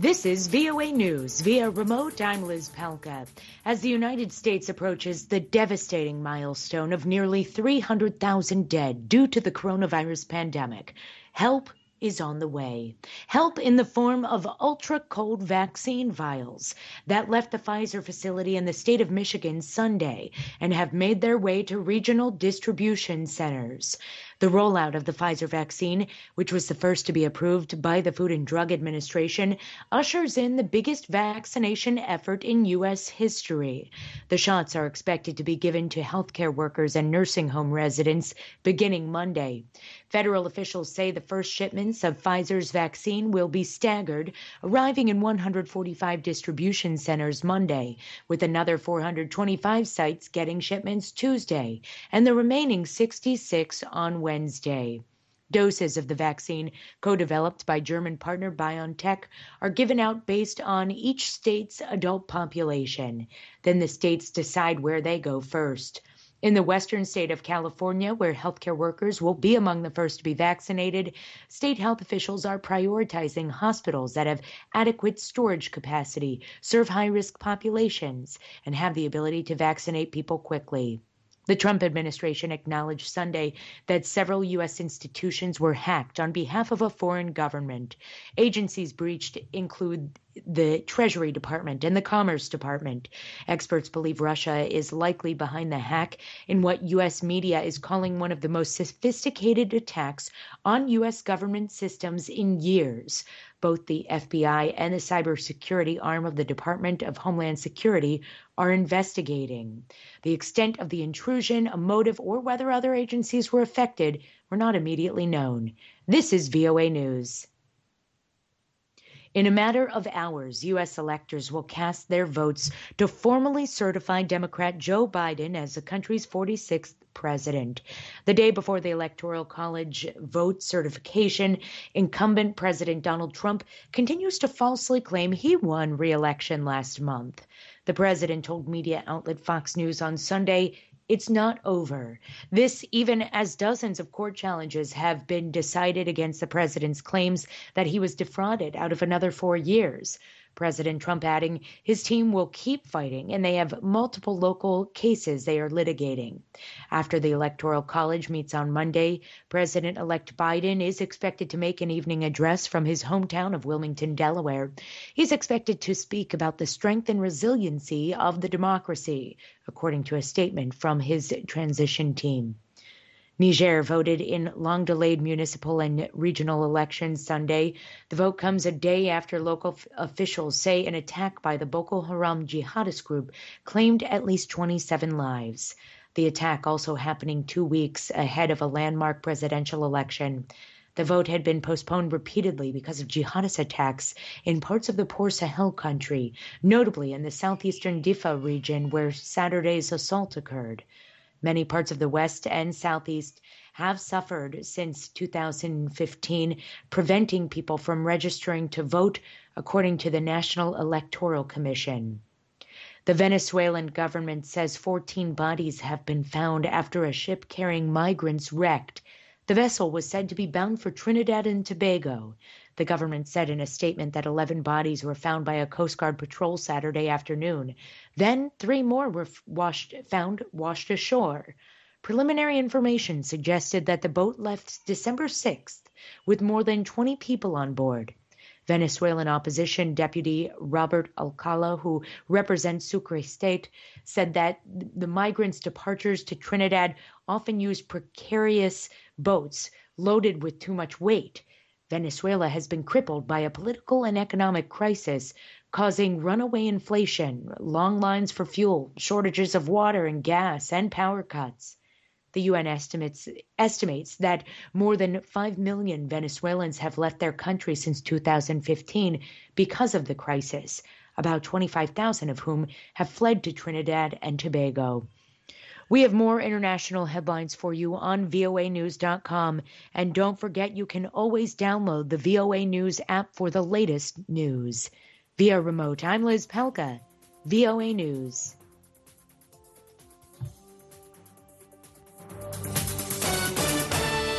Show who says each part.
Speaker 1: This is VOA News. Via remote, I'm Liz Palka. As the United States approaches the devastating milestone of nearly 300,000 dead due to the coronavirus pandemic, help is on the way. Help in the form of ultra-cold vaccine vials that left the Pfizer facility in the state of Michigan Sunday and have made their way to regional distribution centers. The rollout of the Pfizer vaccine, which was the first to be approved by the Food and Drug Administration, ushers in the biggest vaccination effort in U.S. history. The shots are expected to be given to healthcare workers and nursing home residents beginning Monday. Federal officials say the first shipments of Pfizer's vaccine will be staggered, arriving in 145 distribution centers Monday, with another 425 sites getting shipments Tuesday, and the remaining 66 on Wednesday. Doses of the vaccine, co-developed by German partner BioNTech, are given out based on each state's adult population. Then the states decide where they go first. In the western state of California, where healthcare workers will be among the first to be vaccinated, state health officials are prioritizing hospitals that have adequate storage capacity, serve high-risk populations, and have the ability to vaccinate people quickly. The Trump administration acknowledged Sunday that several U.S. institutions were hacked on behalf of a foreign government. Agencies breached include the Treasury Department and the Commerce Department. Experts believe Russia is likely behind the hack in what U.S. media is calling one of the most sophisticated attacks on U.S. government systems in years. Both the FBI and the cybersecurity arm of the Department of Homeland Security are investigating. The extent of the intrusion, a motive, or whether other agencies were affected were not immediately known. This is VOA News. In a matter of hours, U.S. electors will cast their votes to formally certify Democrat Joe Biden as the country's 46th president. The day before the Electoral College vote certification, incumbent President Donald Trump continues to falsely claim he won re-election last month. The president told media outlet Fox News on Sunday, "It's not over." This even as dozens of court challenges have been decided against the president's claims that he was defrauded out of another 4 years. President Trump adding his team will keep fighting and they have multiple local cases they are litigating. After the Electoral College meets on Monday, President-elect Biden is expected to make an evening address from his hometown of Wilmington, Delaware. He's expected to speak about the strength and resiliency of the democracy, according to a statement from his transition team. Niger voted in long-delayed municipal and regional elections Sunday. The vote comes a day after local officials say an attack by the Boko Haram jihadist group claimed at least 27 lives. The attack also happening 2 weeks ahead of a landmark presidential election. The vote had been postponed repeatedly because of jihadist attacks in parts of the poor Sahel country, notably in the southeastern Difa region where Saturday's assault occurred. Many parts of the West and Southeast have suffered since 2015, preventing people from registering to vote, according to the National Electoral Commission. The Venezuelan government says 14 bodies have been found after a ship carrying migrants wrecked. The vessel was said to be bound for Trinidad and Tobago. The government said in a statement that 11 bodies were found by a Coast Guard patrol Saturday afternoon. Then 3 more were washed ashore. Preliminary information suggested that the boat left December 6th with more than 20 people on board. Venezuelan opposition deputy Robert Alcala, who represents Sucre State, said that the migrants' departures to Trinidad often use precarious boats loaded with too much weight. Venezuela has been crippled by a political and economic crisis, causing runaway inflation, long lines for fuel, shortages of water and gas, and power cuts. The UN estimates that more than 5 million Venezuelans have left their country since 2015 because of the crisis, about 25,000 of whom have fled to Trinidad and Tobago. We have more international headlines for you on voanews.com. And don't forget, you can always download the VOA News app for the latest news. Via remote, I'm Liz Pelka, VOA News.